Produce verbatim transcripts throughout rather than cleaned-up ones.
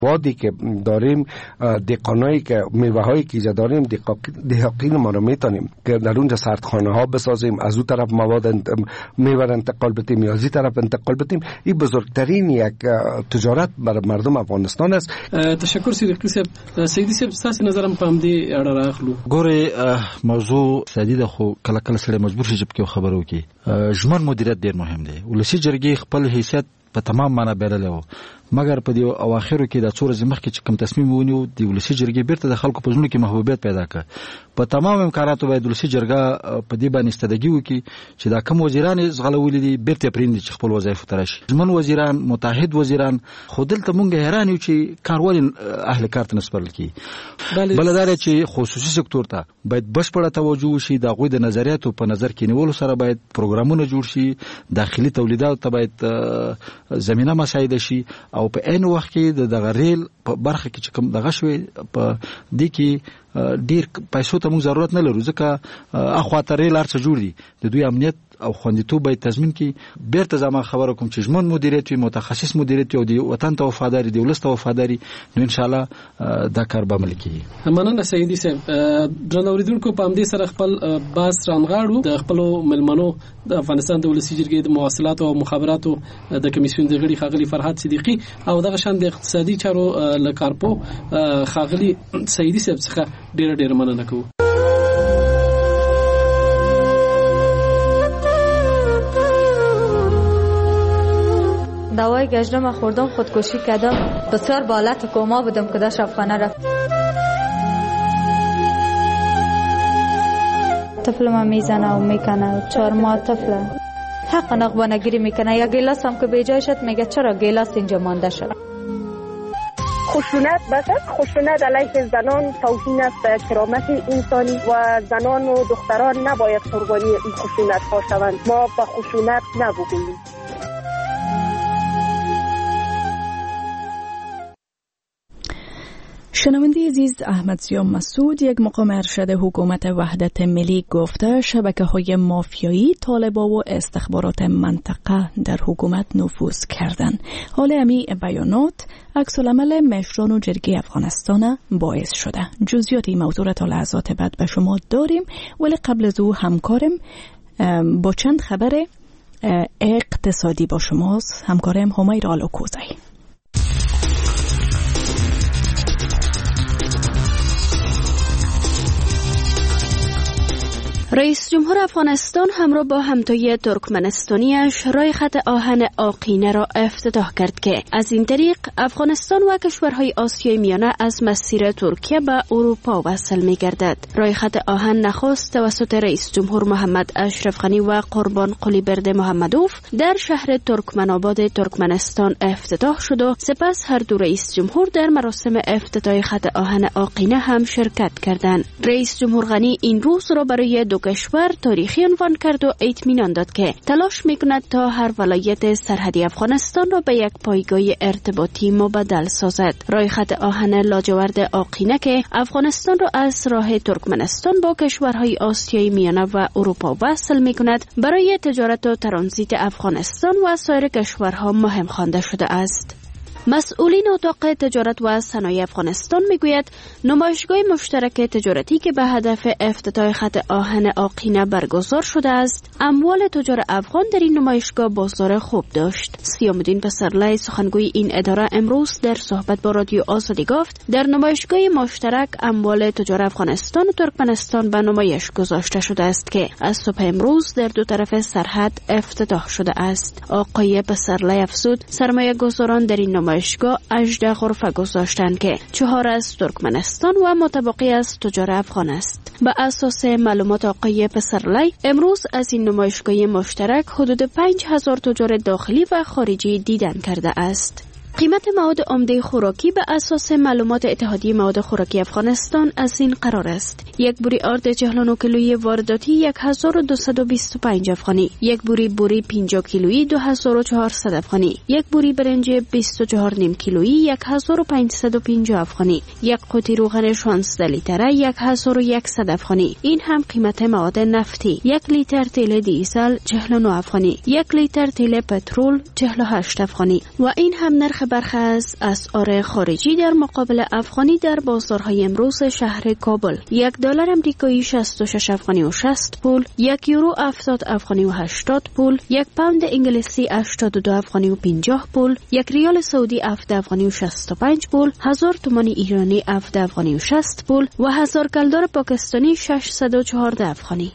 وادی که داریم، دهقانایی که میوه هایی که ایجاد داریم، دهقان ما رو میتونیم که در اونجا سردخانه ها بسازیم، از اون طرف مواد میوه انتقال بدیم یا از این طرف انتقال بدیم. این بزرگترین یک تجارت برای مردم افغانستان است. تشکر صدیقی صاحب. سیدی صاحب تاسو نظرم په دې اړه راغلو. ګوره موضوع سیدی د خو کله کله سره مجبور شي چې خبرو کې ژمن مدیریت ډیر مهم دی. ولسی جرګې خپل حیثیت په تمام معنا بیرله و، مګر په دې اواخرو کې د څور زمخ کې چې کوم تصمیم ونیو د ولسی جرګې بیرته د خلکو په ژوند کې محبوبیت پیدا کړ. په تمام امکاناتو باید ولسی جرګه په دې باندې استدګي وکړي چې دا کوم وزیران زغلولې دي بیرته پرېندي چې خپل وظایف ته راشي. ژمن وزیران، متحد وزیران، خو دلته مونږ حیران یو چې کارول اهل کار ته نسبت کړي. بلدار چې خصوصي سکتور ته باید بشپړه توجه وشي، د غوی د نظریاتو په نظر کې نیولو سره باید پروګرامونه جوړ شي، داخلي تولیدات ته باید زمينه مساعده شي، او په عین وخت کې د دغه ریل په برخه کې چې کوم دغه شوی په دې کې ډیر پیسو ته موږ ضرورت نه لرو، ځکه اخواته ریل هر څه جوړ دي، د دوی امنیت او خوندیتوب باید تضمین کړي. بیرته زما خبره کوم چې ژمن مدیریت وي، متخصص مدیریت او د وطن ته وفاداری، د ولس ته وفاداری، نو ان شاء الله دا کار به عمل کیږي. مننه سیدی صاحب. درنو اوریدونکو په همدې سره خپل باس رانغاړو د خپل ملمنو د افغانستان د ولسی جرګې د مواصلات او مخابراتو د کمیسیون د غړي خاغلی فرحات صدیقی او دغه شان د اقتصادي چارو لکارپو خاغلی سیدی صاحب څخه ډیر ډیر مننه کوم. دوای گشنم خوردم، خودکشی کردم، بسیار به حالت کوما بودم که در شبخانه رفت. طفلم میزنه و میکنه، چهار ماه طفله حق نقبانه گیری میکنه. یا گیلاس هم که بیجای شد میگه چرا گیلاس اینجا مانده شد. خشونت بسد خشونت علیه زنان توهین است به کرامت انسانی و زنان و دختران نباید قربانی این خشونت ها شوند. ما به خشونت نبودیم. شنونده عزیز، احمد ضیا مسعود، یک مقام ارشد حکومت وحدت ملی، گفته شبکه‌های مافیایی، طالبان و استخبارات منطقه در حکومت نفوذ کردند. حال امی بیانات عکس‌العمل مشران و جرگه افغانستان باعث شده. جزئیات این موضوع را تا لحظات بعد به شما داریم، ولی قبل از او همکارم با چند خبر اقتصادی با شماست. همکارم همایر آلوکوزی. رئیس جمهور افغانستان همراه با همتای ترکمنستانیش راه خط آهن آقینه را افتتاح کرد که از این طریق افغانستان و کشورهای آسیای میانه از مسیر ترکیه به اروپا وصل می گردد. راه خط آهن نخست توسط رئیس جمهور محمد اشرف غنی و قربان قلیبرد محمدوف در شهر ترکمنآباد ترکمنستان افتتاح شد و سپس هر دو رئیس جمهور در مراسم افتتاح خط آهن آقینه هم شرکت کردند. رئیس جمهور غنی این روز را برای دو کشور تاریخی عنوان کرد و اطمینان داد که تلاش میکند تا هر ولایت سرحدی افغانستان را به یک پایگاه ارتباطی مبدل سازد. راه خط آهن لاجورد آقینه که افغانستان را از راه ترکمنستان با کشورهای آسیای میانه و اروپا وصل میکند، برای تجارت و ترانزیت افغانستان و سایر کشورها مهم خوانده شده است. مسئولین اتاق تجارت و صنایع افغانستان میگوید نمایشگاه مشترک تجارتی که به هدف افتتاح خط آهن آقینه برگزار شده است، اموال تجار افغان در این نمایشگاه بازار خوب داشت. سیام‌الدین پسرلی، سخنگوی این اداره، امروز در صحبت با رادیو آزادی گفت در نمایشگاه مشترک اموال تجار افغانستان و ترکمنستان به نمایش گذاشته شده است که از صبح امروز در دو طرف سرحد افتتاح شده است. آقای پسرلی افزود سرمایه گذاران در این نمایشگاه نمایشگاه هجده غرفه گذاشتند که چهار از ترکمنستان و متبقی از تجار افغان است. به اساس معلومات آقای پسرلی، امروز از این نمایشگاه مشترک حدود پنج هزار تجار داخلی و خارجی دیدن کرده است. قیمت مواد عمده خوراکی به اساس معلومات اتحادیه مواد خوراکی افغانستان از این قرار است: یک بوری آرد چهل و نه کیلویی وارداتی یک هزار و دویست و بیست و پنج افغانی، یک بوری بوری پنجاه کیلویی دو هزار و چهارصد افغانی، یک بوری برنج بیست و چهار نیم کیلویی یک هزار و پانصد و پنجاه افغانی، یک قوطی روغن شانزده لیتره یک هزار و صد افغانی. این هم قیمت مواد نفتی: یک لیتر تیل دیزل چهل و نه افغانی، یک لیتر تیل پترول چهل و هشت افغانی و این هم نرخ نرخ برخی از اسعار خارجی در مقابل افغانی در بازارهای امروز شهر کابل. یک دلار امریکایی شصت و شش افغانی و شصت پول، یک یورو هفتاد افغانی و هشتاد پول، یک پوند انگلیسی هشتاد و دو افغانی و پنجاه پول، یک ریال سعودی هفت افغانی و شصت و پنج پول، هزار تومان ایرانی هفت افغانی و شصت پول و هزار کلدار پاکستانی ششصد و چهارده افغانی.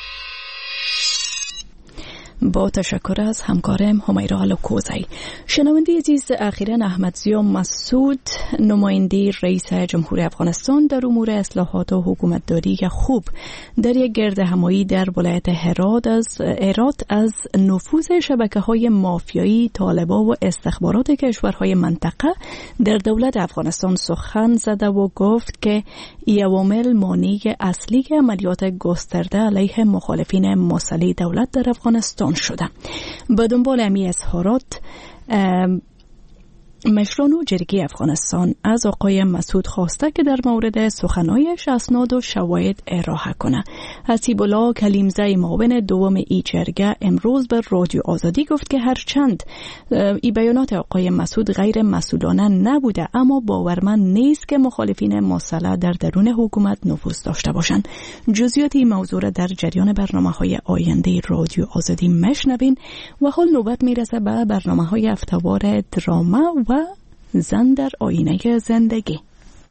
با تشکر از همکارم همیرا الکوزی. شنونده عزیز، اخیراً احمد ضیا مسعود نماینده رئیس جمهور افغانستان در امور اصلاحات و حکومتداری خوب در یک گرد همایی در ولایت هرات از هرات از نفوذ شبکه‌های مافیایی، طالبان و استخبارات کشورهای منطقه در دولت افغانستان سخن زده و گفت که این عوامل مانع اصلی عملیات گسترده علیه مخالفین مسلح دولت در افغانستان شده. به دنبال امی اظهارات مشران و جرگه افغانستان از آقای مسعود خواسته که در مورد سخنایش اسناد و شواهد ارائه کنه. حسیب الله کلیمزه معاون دوم ای جرگه امروز به رادیو آزادی گفت که هرچند ای بیانات آقای مسعود غیر مسئولانه نبوده، اما باورمند نیست که مخالفین مسلح در درون حکومت نفوذ داشته باشند. جزئیات این موضوع را در جریان برنامه‌های آینده رادیو آزادی مشنوین و حال نوبت میرسه به برنامه‌های هفته‌وار دراما و زن در آینه زندگی.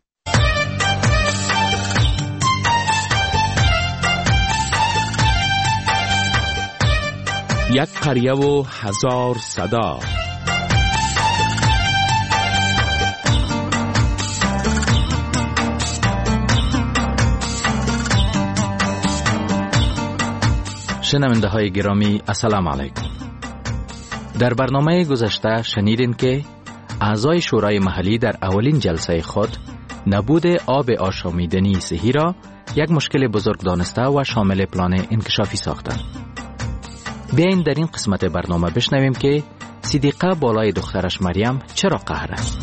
یک قریه و هزار صدا. شنونده های گرامی، السلام علیکم. در برنامه گذشته شنیدین که اعضای شورای محلی در اولین جلسه خود نبود آب آشامیدنی صحی را یک مشکل بزرگ دانسته و شامل پلان انکشافی ساختند. بیاین در این قسمت برنامه بشنویم که صدیقه بالای دخترش مریم چرا قهر است.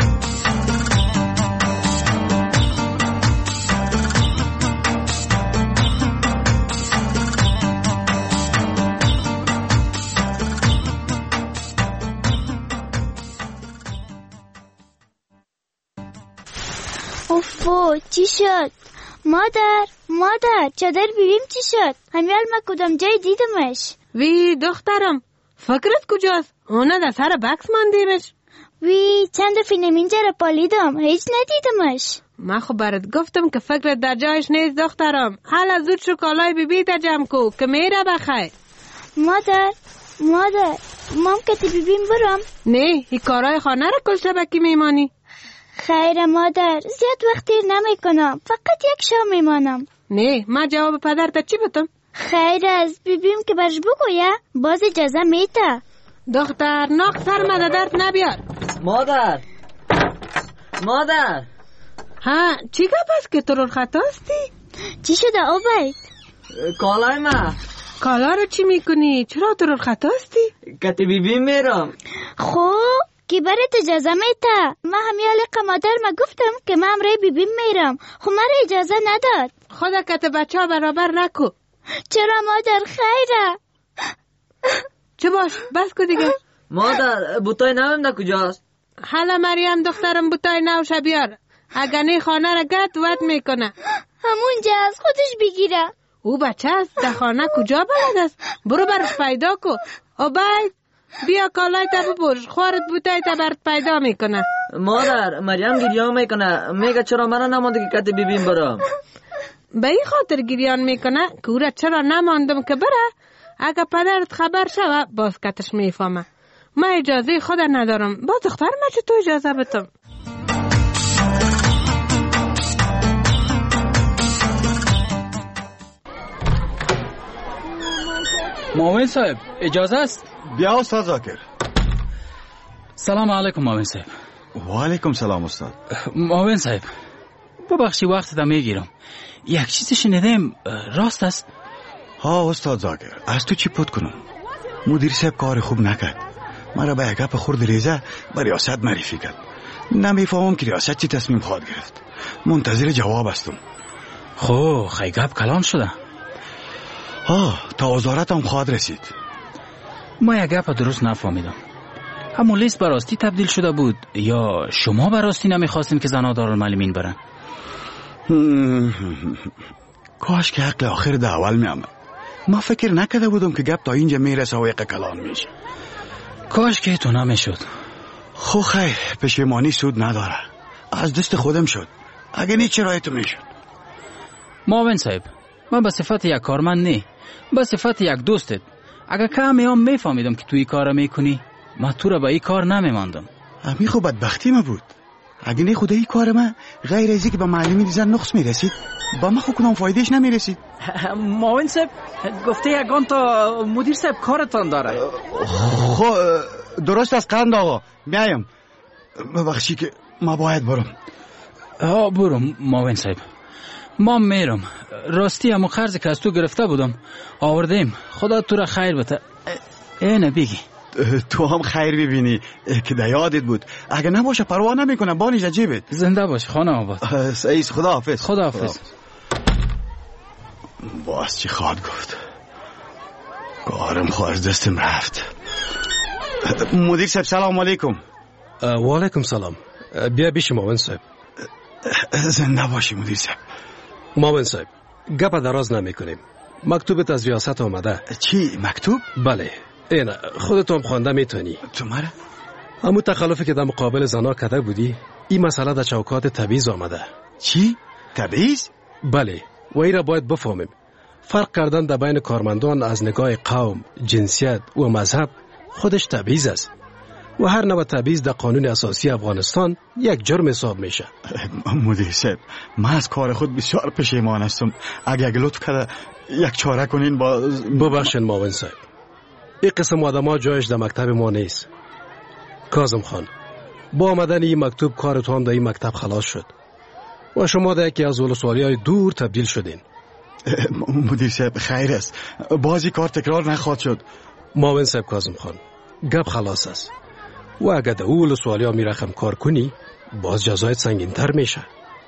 اوفو چی شد؟ مادر مادر چادر ببین چی شد؟ همیال ما کدام جای دیدمش. وی دخترم فکرت کجاست؟ اونا در سر بکس ماندیمش. وی چند فیلم اینجا را پالیدم، هیچ ندیدمش. من خب برات گفتم که فکرت در جایش نیست دخترم. حالا زود شو کالای بیبی تا جمع کو که میره بخیر. مادر مادر ممکنه ببین برم؟ نه، این کارهای خانه را کل شبکی میمانی. خیر مادر، زیاد وقتی نمی کنم، فقط یک شام میمانم. نه، من جواب پدرت چی بتم؟ خیر از ببیم که برش بگویه، باز اجازه میته. دختر ناق سر مده درد نبیار. مادر مادر ها چی گپ است که تو رو خطاستی؟ چی شده عبید؟ کالای ما. کالا رو چی میکنی؟ چرا تو رو خطاستی؟ کتی بیبی میرم. خوب کی برات اجازه میته؟ من همیال مادر ما گفتم که من امره بیبیم میرم، خب من اجازه نداد. خدا کت بچه ها برابر نکو. چرا مادر؟ خیره. چه باش بس کو دیگه. مادر بوتای نویم در کجاست؟ حالا مریم دخترم بوتای نوش بیار، اگر نه خانه را گرد ود میکنه. همونجا از خودش بگیره. او بچه است در خانه کجا بلد است؟ برو برش پیدا کو. عبید بیا کالای تا بپرش، خوارت بوتای تا برد پیدا میکنه. مادر مریم گریان میکنه، میگه چرا منو نمانده که کتی بیبیم برم. به این خاطر گریان میکنه که او را چرا نماندم که بره. اگه پدرت خبر شوه باز کتش میفهمه. من اجازه خود ندارم، باز دختر من چه تو اجازه بتم. معاون صاحب اجازه است؟ بیا استاد زاکر. سلام علیکم معاون صاحب. و علیکم سلام استاد. معاون صاحب ببخشی وقت تا میگیرم، یک چیز شنیدم راست است؟ ها استاد زاکر، از تو چی پت کنم؟ مدیر صاحب کار خوب نکرد، مرا به یک گپ خورد ریزه به ریاست معرفی کرد. نمیفهمم که ریاست چی تصمیم خواهد گرفت، منتظر جواب هستم. خب خیلی گپ کلان شده؟ ها تا وزارت هم خواهد رسید. ما یک گپ درست نفهمیدم. همون لیست براستی تبدیل شده بود یا شما براستی نمیخواستین که زنها دارالمعلمین برن؟ کاش که حق آخر ده اول می آمد. ما فکر نکرده بودم که گپ تا اینجا میرسه و یک کلان میشه. کاش که تو نمیشد. خو خیر، پشیمانی سود نداره. از دست خودم شد. اگه نی چرای تو میشد. معاون صاحب، من به صفت یک کارمند نه، به صفت یک دوستت اگه کمی هم میفهمیدم که تو این کار میکنی، من تو را به این کار نمیماندم. امی خو بدبختی ما بود. اگه نه خدا این کار من غیر از که به معلمی دیزن نقص میرسید، با ما خو کنم فایدهش نمیرسید. معاون صاحب گفته یگان تا مدیر صاحب کارتان داره. خو درست از قند آقا، میایم. ببخشی که ما باید برم. ها برم معاون صاحب. ما میرم. راستی همون قرض که از تو گرفته بودم آوردیم. خدا تو را خیر بده. اینه بگی. تو هم خیر ببینی که در یادت بود. اگه نباشه پروا نمیکنم بانیش جیبت. زنده باش خانه آباد. سعیس خدا حافظ. خدا حافظ. باز چی خواد گفت. کارم خو از دستم رفت. مدیر صاحب سلام علیکم. و علیکم سلام. بیا بیش معاون صاحب. زنده باشی مدیر صاحب. معاون صاحب گپ دراز نمی کنیم. مکتوبت از ریاست آمده. چی مکتوب؟ بله اینا خودت هم خوانده میتونی. تو مرا؟ همون تخلفی که در مقابل زنا کرده بودی این مسئله در چوکات تبعیض آمده. چی؟ تبعیض؟ بله و این را باید بفهمیم. فرق کردن در بین کارمندان از نگاه قوم، جنسیت و مذهب خودش تبعیض است و هر نوع تبعیض در قانون اساسی افغانستان یک جرم حساب میشه. مدیر صاحب من از کار خود بسیار پشیمان هستم. اگه اگه لطف کرده یک چاره کنین با ببخشید معاون صاحب. این قسم آدم‌ها جایش در مکتب ما نیست. کاظم خان با آمدن این مکتوب کار تو هم در این مکتب خلاص شد و شما در یکی از ولسوالی‌های دور تبدیل شدین. مدیر صاحب خیر است. بازی کار تکرار نخواهد شد. معاون صاحب کاظم خان گپ خلاص است و اگر در اول سوالیا می رقم کار کنی باز جزایت سنگین تر میشه.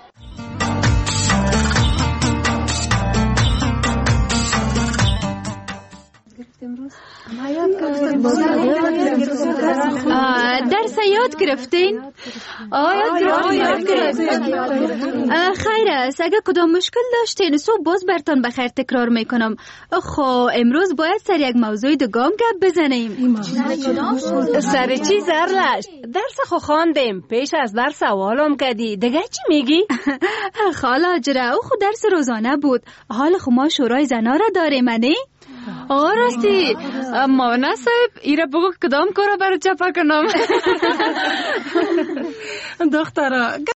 درس یاد گرفتین؟ آیا یاد گرفتین؟ خیر است. اگه کدام مشکل داشتین صبح باز برتان بخیر تکرار میکنم. خو امروز باید سر یک موضوع دگام گپ بزنیم. سر چی زرلش؟ درس خو خواندیم. پیش از درس سوالم کردی. دیگه چی میگی؟ خالا جرا او خو درس روزانه بود. حال خو ما شورای زنا را داریم نه؟ آه راستی معاون صاحب ایره بگو کدام کارا برای چپا کنم. دخترا